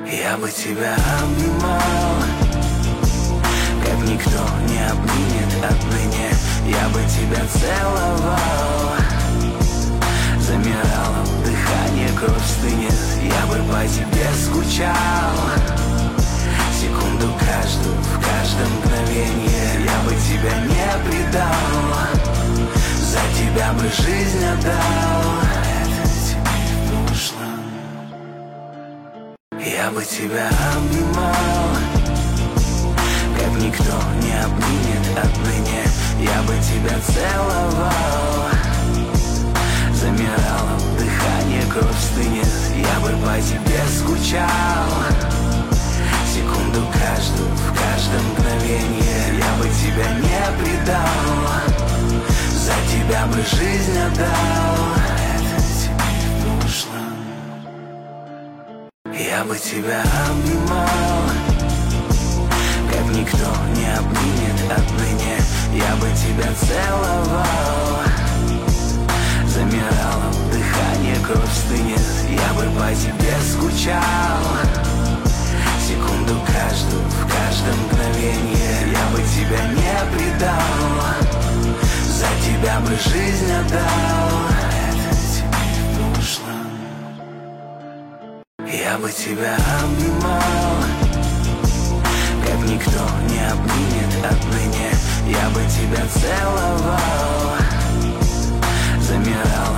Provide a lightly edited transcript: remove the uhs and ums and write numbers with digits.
Я бы тебя обнимал, как никто не обнимет отныне. Я бы тебя целовал, замирало дыхание, кровь стынет. Я бы по тебе скучал, секунду каждую, в каждом мгновенье. Я бы тебя не предал, за тебя бы жизнь отдал. Это теперь в прошлом. Я бы тебя обнимал, как никто не обнимет отныне. Я бы тебя целовал, замирало дыхание, кровь стынет. Я бы по тебе скучал, секунду каждую, в каждом мгновенье. Я бы тебя не предал, за тебя бы жизнь отдал. Это теперь в прошлом. Я бы тебя обнимал, как никто не обнимет отныне. Я бы тебя целовал, замирало дыхание, кровь стынет. Я бы по тебе скучал, секунду каждую, в каждом мгновенье. Я бы тебя не предал, за тебя бы жизнь отдал. Это теперь в прошлом. Я бы тебя обнимал, как никто не обнимет отныне. Я бы тебя целовал, замирало